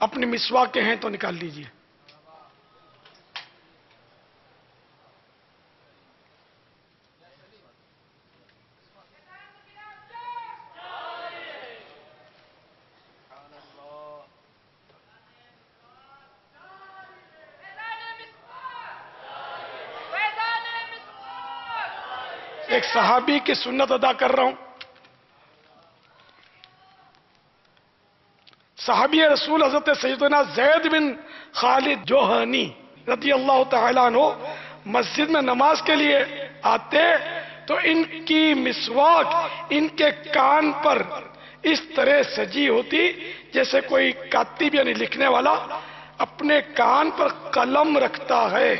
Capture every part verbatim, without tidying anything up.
اپنی مسواک ہیں تو نکال لیجئے. ایک صحابی کی سنت ادا کر رہا ہوں. صحابی رسول حضرت سیدنا زید بن خالد جوہانی رضی اللہ تعالیٰ عنہ مسجد میں نماز کے لیے آتے تو ان کی مسواک ان کے کان پر اس طرح سجی ہوتی جیسے کوئی کاتب یعنی لکھنے والا اپنے کان پر قلم رکھتا ہے.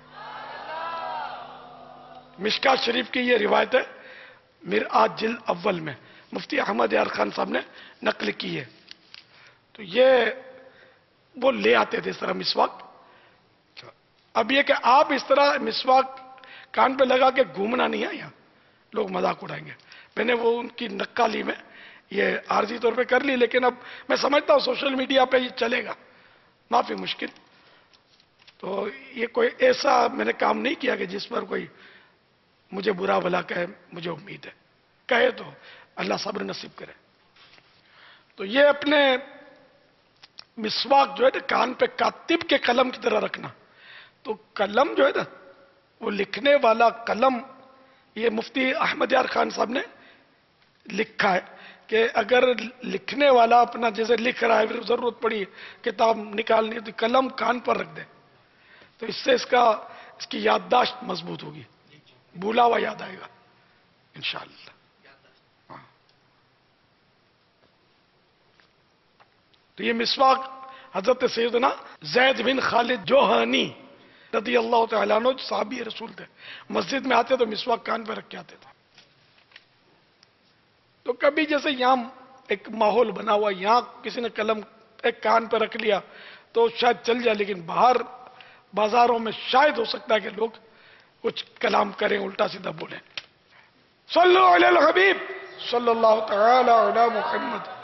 مشکات شریف کی یہ روایت ہے، مرآت جلد اول میں مفتی احمد یار خان صاحب نے نقل کی ہے. تو یہ وہ لے آتے تھے اس طرح مسواک. اب یہ کہ آپ اس طرح مسواک کان پہ لگا کے گھومنا نہیں ہے، یہاں لوگ مذاق اڑائیں گے. میں نے وہ ان کی نقالی میں یہ عارضی طور پہ کر لی، لیکن اب میں سمجھتا ہوں سوشل میڈیا پہ یہ چلے گا، معافی مشکل. تو یہ کوئی ایسا میں نے کام نہیں کیا کہ جس پر کوئی مجھے برا بھلا کہے. مجھے امید ہے کہے تو اللہ صبر نصیب کرے. تو یہ اپنے مسواک جو ہے نا کان پہ کاتب کے قلم کی طرح رکھنا. تو قلم جو ہے نا وہ لکھنے والا قلم، یہ مفتی احمد یار خان صاحب نے لکھا ہے کہ اگر لکھنے والا اپنا جیسے لکھ رہا ہے پھر ضرورت پڑی کتاب نکالنی تو قلم کان پر رکھ دے تو اس سے اس کا اس کی یادداشت مضبوط ہوگی، بھولا ہوا یاد آئے گا انشاءاللہ. ہاں. تو یہ مسواک حضرت سیدنا زید بن خالد جوہانی رضی اللہ تعالیٰ عنہ صحابی رسول تھے، مسجد میں آتے تو مسواک کان پہ رکھ کے آتے تھے. تو کبھی جیسے یہاں ایک ماحول بنا ہوا، یہاں کسی نے قلم ایک کان پہ رکھ لیا تو شاید چل جائے، لیکن باہر بازاروں میں شاید ہو سکتا ہے کہ لوگ کچھ کلام کریں، الٹا سیدھا بولیں. صلو علی الحبیب صلی اللہ تعالی علی محمد.